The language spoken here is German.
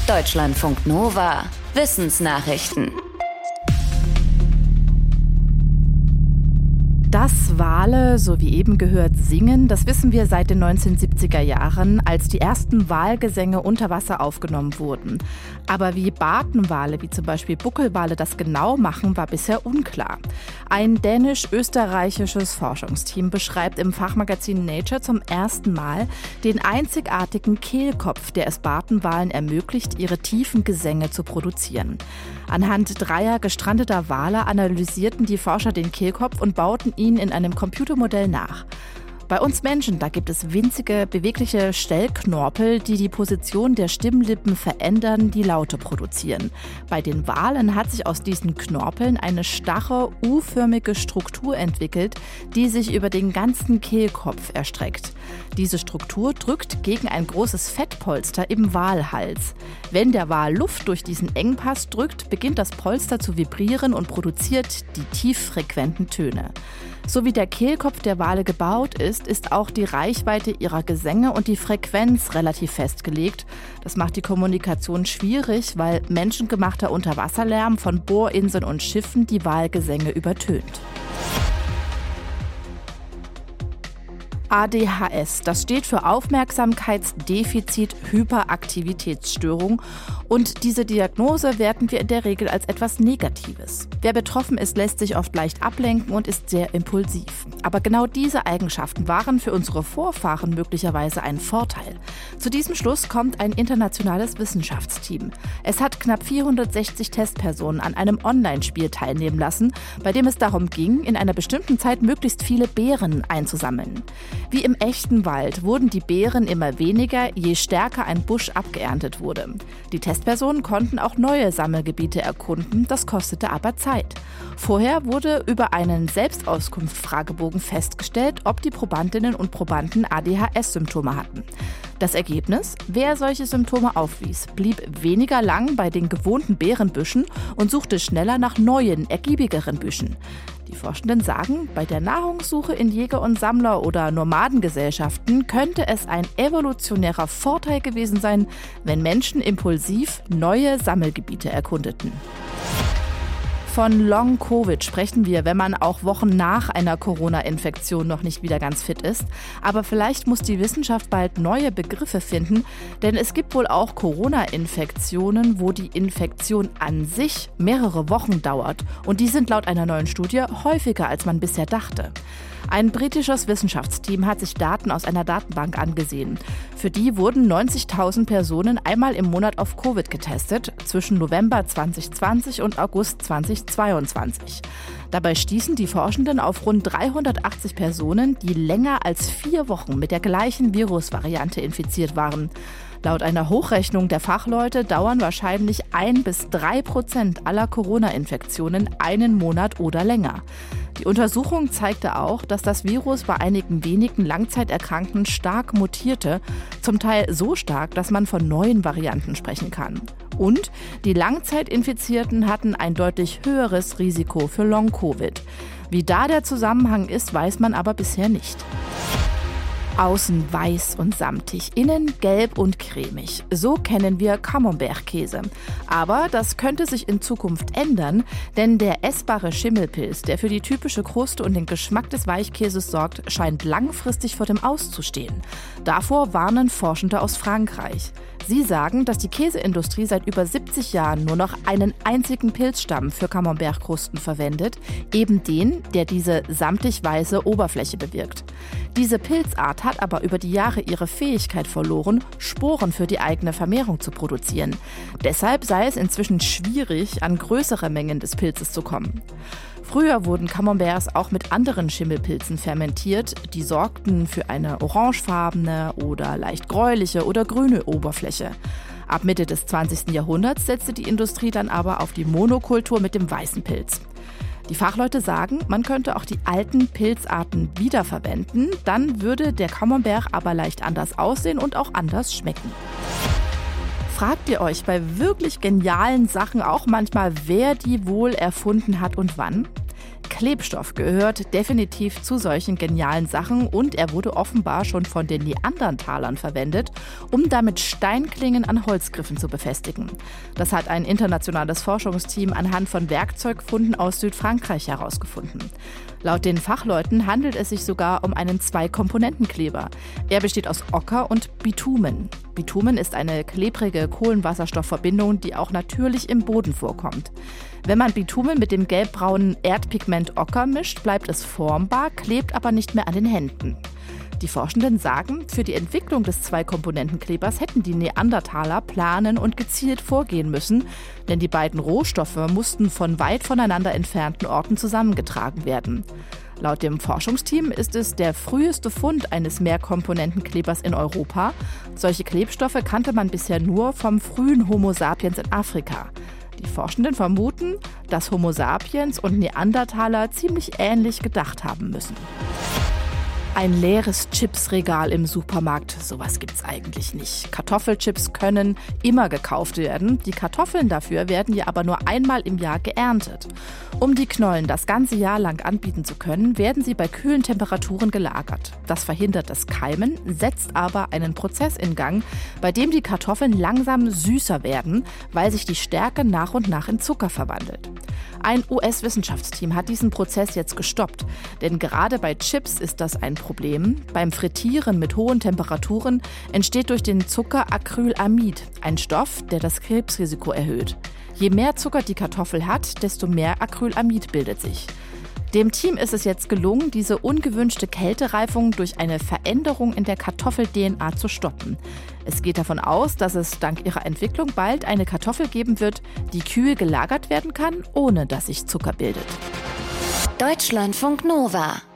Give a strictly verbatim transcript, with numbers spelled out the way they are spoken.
Deutschlandfunk Nova. Wissensnachrichten. Dass Wale, so wie eben gehört, singen, das wissen wir seit den neunzehnhundertsiebziger Jahren, als die ersten Walgesänge unter Wasser aufgenommen wurden. Aber wie Bartenwale, wie zum Beispiel Buckelwale, das genau machen, war bisher unklar. Ein dänisch-österreichisches Forschungsteam beschreibt im Fachmagazin Nature zum ersten Mal den einzigartigen Kehlkopf, der es Bartenwalen ermöglicht, ihre tiefen Gesänge zu produzieren. Anhand dreier gestrandeter Wale analysierten die Forscher den Kehlkopf und bauten ihn in einem Computermodell nach. Bei uns Menschen, da gibt es winzige, bewegliche Stellknorpel, die die Position der Stimmlippen verändern, die Laute produzieren. Bei den Walen hat sich aus diesen Knorpeln eine starre, U-förmige Struktur entwickelt, die sich über den ganzen Kehlkopf erstreckt. Diese Struktur drückt gegen ein großes Fettpolster im Walhals. Wenn der Wal Luft durch diesen Engpass drückt, beginnt das Polster zu vibrieren und produziert die tieffrequenten Töne. So wie der Kehlkopf der Wale gebaut ist, ist auch die Reichweite ihrer Gesänge und die Frequenz relativ festgelegt. Das macht die Kommunikation schwierig, weil menschengemachter Unterwasserlärm von Bohrinseln und Schiffen die Walgesänge übertönt. A D H S, das steht für Aufmerksamkeitsdefizit-Hyperaktivitätsstörung und diese Diagnose werten wir in der Regel als etwas Negatives. Wer betroffen ist, lässt sich oft leicht ablenken und ist sehr impulsiv. Aber genau diese Eigenschaften waren für unsere Vorfahren möglicherweise ein Vorteil. Zu diesem Schluss kommt ein internationales Wissenschaftsteam. Es hat knapp vierhundertsechzig Testpersonen an einem Online-Spiel teilnehmen lassen, bei dem es darum ging, in einer bestimmten Zeit möglichst viele Beeren einzusammeln. Wie im echten Wald wurden die Beeren immer weniger, je stärker ein Busch abgeerntet wurde. Die Testpersonen konnten auch neue Sammelgebiete erkunden, das kostete aber Zeit. Vorher wurde über einen Selbstauskunft-Fragebogen festgestellt, ob die Probandinnen und Probanden A D H S-Symptome hatten. Das Ergebnis? Wer solche Symptome aufwies, blieb weniger lang bei den gewohnten Beerenbüschen und suchte schneller nach neuen, ergiebigeren Büschen. Die Forschenden sagen, bei der Nahrungssuche in Jäger- und Sammler- oder Nomadengesellschaften könnte es ein evolutionärer Vorteil gewesen sein, wenn Menschen impulsiv neue Sammelgebiete erkundeten. Von Long-Covid sprechen wir, wenn man auch Wochen nach einer Corona-Infektion noch nicht wieder ganz fit ist. Aber vielleicht muss die Wissenschaft bald neue Begriffe finden, denn es gibt wohl auch Corona-Infektionen, wo die Infektion an sich mehrere Wochen dauert. Und die sind laut einer neuen Studie häufiger, als man bisher dachte. Ein britisches Wissenschaftsteam hat sich Daten aus einer Datenbank angesehen. Für die wurden neunzigtausend Personen einmal im Monat auf Covid getestet, zwischen November zwanzig zwanzig und August zwanzig zweiundzwanzig. Dabei stießen die Forschenden auf rund dreihundertachtzig Personen, die länger als vier Wochen mit der gleichen Virusvariante infiziert waren. Laut einer Hochrechnung der Fachleute dauern wahrscheinlich ein bis drei Prozent aller Corona-Infektionen einen Monat oder länger. Die Untersuchung zeigte auch, dass das Virus bei einigen wenigen Langzeiterkrankten stark mutierte, zum Teil so stark, dass man von neuen Varianten sprechen kann. Und die Langzeitinfizierten hatten ein deutlich höheres Risiko für Long-Covid. Wie da der Zusammenhang ist, weiß man aber bisher nicht. Außen weiß und samtig, innen gelb und cremig. So kennen wir Camembert-Käse. Aber das könnte sich in Zukunft ändern, denn der essbare Schimmelpilz, der für die typische Kruste und den Geschmack des Weichkäses sorgt, scheint langfristig vor dem Aus zu stehen. Davor warnen Forschende aus Frankreich. Sie sagen, dass die Käseindustrie seit über siebzig Jahren nur noch einen einzigen Pilzstamm für Camembert-Krusten verwendet, eben den, der diese samtig-weiße Oberfläche bewirkt. Diese Pilzart hat aber über die Jahre ihre Fähigkeit verloren, Sporen für die eigene Vermehrung zu produzieren. Deshalb sei es inzwischen schwierig, an größere Mengen des Pilzes zu kommen. Früher wurden Camemberts auch mit anderen Schimmelpilzen fermentiert. Die sorgten für eine orangefarbene oder leicht gräuliche oder grüne Oberfläche. Ab Mitte des zwanzigsten Jahrhunderts setzte die Industrie dann aber auf die Monokultur mit dem weißen Pilz. Die Fachleute sagen, man könnte auch die alten Pilzarten wiederverwenden, dann würde der Camembert aber leicht anders aussehen und auch anders schmecken. Fragt ihr euch bei wirklich genialen Sachen auch manchmal, wer die wohl erfunden hat und wann? Klebstoff gehört definitiv zu solchen genialen Sachen und er wurde offenbar schon von den Neandertalern verwendet, um damit Steinklingen an Holzgriffen zu befestigen. Das hat ein internationales Forschungsteam anhand von Werkzeugfunden aus Südfrankreich herausgefunden. Laut den Fachleuten handelt es sich sogar um einen Zwei-Komponenten-Kleber. Er besteht aus Ocker und Bitumen. Bitumen ist eine klebrige Kohlenwasserstoffverbindung, die auch natürlich im Boden vorkommt. Wenn man Bitumen mit dem gelbbraunen Erdpigment Ocker mischt, bleibt es formbar, klebt aber nicht mehr an den Händen. Die Forschenden sagen, für die Entwicklung des Zwei-Komponenten-Klebers hätten die Neandertaler planen und gezielt vorgehen müssen, denn die beiden Rohstoffe mussten von weit voneinander entfernten Orten zusammengetragen werden. Laut dem Forschungsteam ist es der früheste Fund eines Mehrkomponentenklebers in Europa. Solche Klebstoffe kannte man bisher nur vom frühen Homo sapiens in Afrika. Die Forschenden vermuten, dass Homo sapiens und Neandertaler ziemlich ähnlich gedacht haben müssen. Ein leeres Chipsregal im Supermarkt, sowas gibt's eigentlich nicht. Kartoffelchips können immer gekauft werden. Die Kartoffeln dafür werden ja aber nur einmal im Jahr geerntet. Um die Knollen das ganze Jahr lang anbieten zu können, werden sie bei kühlen Temperaturen gelagert. Das verhindert das Keimen, setzt aber einen Prozess in Gang, bei dem die Kartoffeln langsam süßer werden, weil sich die Stärke nach und nach in Zucker verwandelt. Ein U S-Wissenschaftsteam hat diesen Prozess jetzt gestoppt, denn gerade bei Chips ist das ein Problem. Beim Frittieren mit hohen Temperaturen entsteht durch den Zucker Acrylamid, ein Stoff, der das Krebsrisiko erhöht. Je mehr Zucker die Kartoffel hat, desto mehr Acrylamid bildet sich. Dem Team ist es jetzt gelungen, diese ungewünschte Kältereifung durch eine Veränderung in der Kartoffel-D N A zu stoppen. Es geht davon aus, dass es dank ihrer Entwicklung bald eine Kartoffel geben wird, die kühl gelagert werden kann, ohne dass sich Zucker bildet. Deutschlandfunk Nova